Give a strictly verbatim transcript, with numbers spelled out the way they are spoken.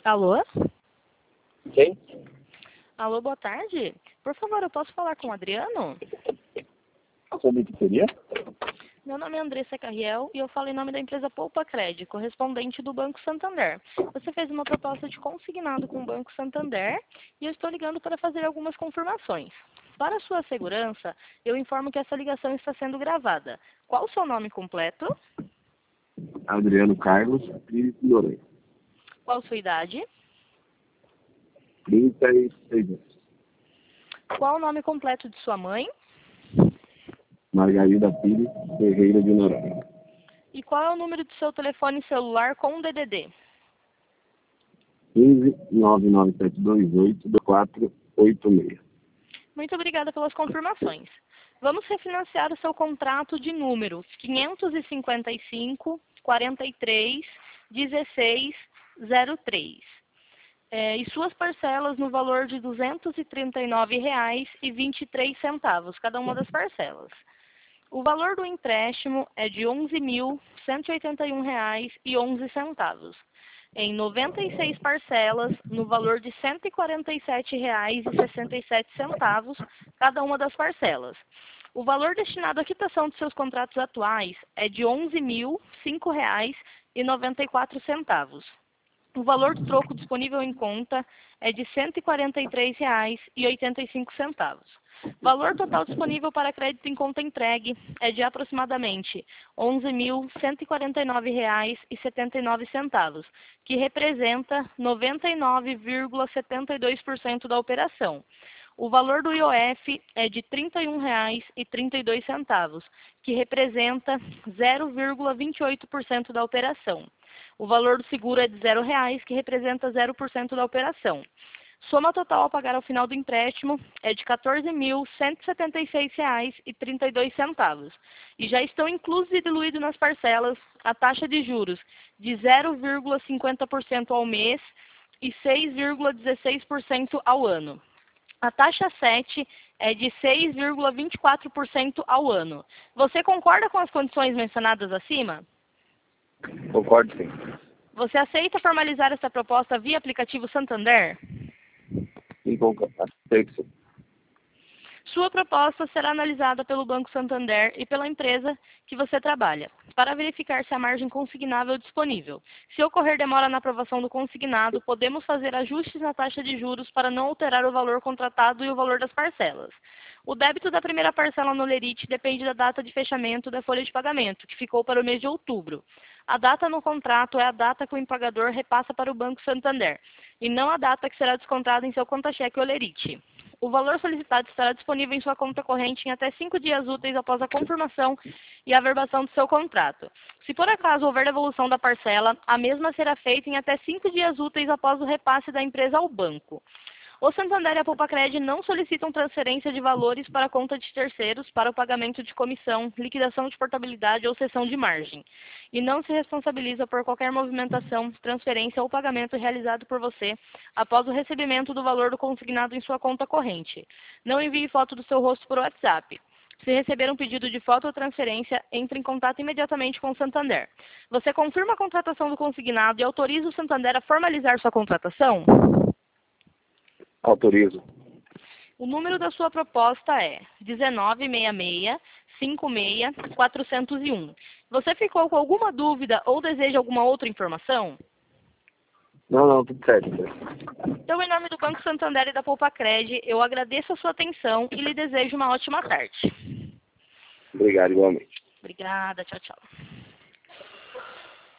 Alô? Quem? Alô, boa tarde. Por favor, eu posso falar com o Adriano? Sobre o que seria? Meu nome é Andressa Carriel e eu falo em nome da empresa Poupa Cred, correspondente do Banco Santander. Você fez uma proposta de consignado com o Banco Santander e eu estou ligando para fazer algumas confirmações. Para sua segurança, eu informo que essa ligação está sendo gravada. Qual o seu nome completo? Adriano Carlos Pires de Noronha. Qual sua idade? trinta e seis anos. Qual o nome completo de sua mãe? Margarida Pires Ferreira de Noronha. E qual é o número do seu telefone celular com D D D? quinze, nove nove sete dois oito, quatro oito seis. Muito obrigada pelas confirmações. Vamos refinanciar o seu contrato de número quinhentos e cinquenta e cinco, quarenta e três, dezesseis, zero três. É, e suas parcelas no valor de duzentos e trinta e nove reais e vinte e três centavos, cada uma das parcelas. O valor do empréstimo é de onze mil cento e oitenta e um reais e onze centavos, em noventa e seis parcelas no valor de cento e quarenta e sete reais e sessenta e sete centavos, cada uma das parcelas. O valor destinado à quitação de seus contratos atuais é de onze mil cinco reais e noventa e quatro centavos. O valor do troco disponível em conta é de cento e quarenta e três reais e oitenta e cinco centavos. O valor total disponível para crédito em conta entregue é de aproximadamente onze mil cento e quarenta e nove reais e setenta e nove centavos, que representa noventa e nove vírgula setenta e dois por cento da operação. O valor do I O F é de trinta e um reais e trinta e dois centavos, que representa zero vírgula vinte e oito por cento da operação. O valor do seguro é de zero reais, que representa zero por cento da operação. Soma total a pagar ao final do empréstimo é de quatorze mil cento e setenta e seis reais e trinta e dois centavos. E já estão inclusos e diluídos nas parcelas a taxa de juros de zero vírgula cinquenta por cento ao mês e seis vírgula dezesseis por cento ao ano. A taxa sete é de seis vírgula vinte e quatro por cento ao ano. Você concorda com as condições mencionadas acima? Concordo, sim. Você aceita formalizar essa proposta via aplicativo Santander? Sim, concordo. Aceito, sim. Sua proposta será analisada pelo Banco Santander e pela empresa que você trabalha, para verificar se há margem consignável disponível. Se ocorrer demora na aprovação do consignado, podemos fazer ajustes na taxa de juros para não alterar o valor contratado e o valor das parcelas. O débito da primeira parcela no Lerite depende da data de fechamento da folha de pagamento, que ficou para o mês de outubro. A data no contrato é a data que o empregador repassa para o Banco Santander, e não a data que será descontada em seu conta-cheque ou Lerite. O valor solicitado estará disponível em sua conta corrente em até cinco dias úteis após a confirmação e averbação do seu contrato. Se por acaso houver devolução da parcela, a mesma será feita em até cinco dias úteis após o repasse da empresa ao banco. O Santander e a Poupa Cred não solicitam transferência de valores para a conta de terceiros para o pagamento de comissão, liquidação de portabilidade ou cessão de margem, e não se responsabiliza por qualquer movimentação, transferência ou pagamento realizado por você após o recebimento do valor do consignado em sua conta corrente. Não envie foto do seu rosto por WhatsApp. Se receber um pedido de foto ou transferência, entre em contato imediatamente com o Santander. Você confirma a contratação do consignado e autoriza o Santander a formalizar sua contratação? Autorizo. O número da sua proposta é dezenove seis seis, cinco seis, quatro zero um. Você ficou com alguma dúvida ou deseja alguma outra informação? Não, não, tudo certo. Então, em nome do Banco Santander e da Poupa Cred, eu agradeço a sua atenção e lhe desejo uma ótima tarde. Obrigado, igualmente. Obrigada, tchau, tchau.